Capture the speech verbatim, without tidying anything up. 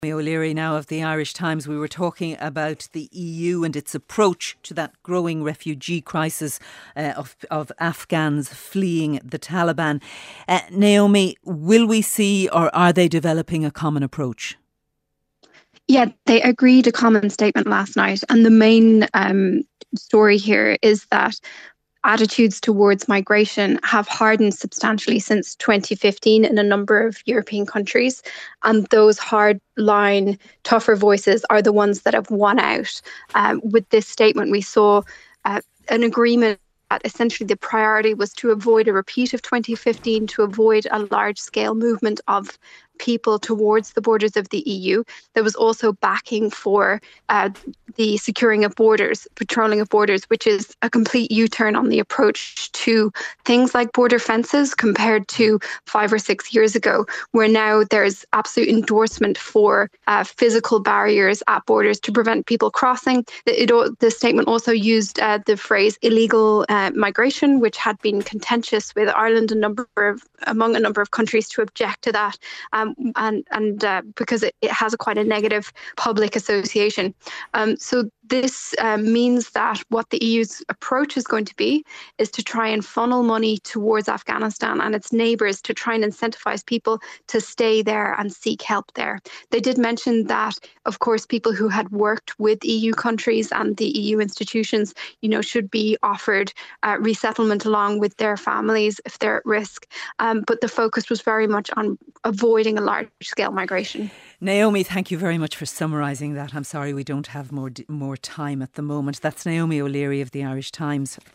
O'Leary now of the Irish Times. We were talking about the E U and its approach to that growing refugee crisis uh, of, of Afghans fleeing the Taliban. Uh, Naomi, will we see, or are they developing a common approach? Yeah, they agreed a common statement last night. And the main um, story here is that attitudes towards migration have hardened substantially since twenty fifteen in a number of European countries. And those hard-line, tougher voices are the ones that have won out. Um, with this statement, we saw uh, an agreement that essentially the priority was to avoid a repeat of twenty fifteen, to avoid a large-scale movement of people towards the borders of the E U. There was also backing for uh, the securing of borders, patrolling of borders, which is a complete U-turn on the approach to things like border fences compared to five or six years ago, where now there's absolute endorsement for uh, physical barriers at borders to prevent people crossing. It, it, the statement also used uh, the phrase illegal uh, migration, which had been contentious with Ireland, a number of, among a number of countries to object to that. Um, and and uh, because it, it has a quite a negative public association. Um, so this uh, means that what the E U's approach is going to be is to try and funnel money towards Afghanistan and its neighbours to try and incentivise people to stay there and seek help there. They did mention that, of course, people who had worked with E U countries and the E U institutions, you know, should be offered uh, resettlement along with their families if they're at risk. Um, but the focus was very much on avoiding a large-scale migration. Naomi, thank you very much for summarising that. I'm sorry we don't have more more time at the moment. That's Naomi O'Leary of the Irish Times.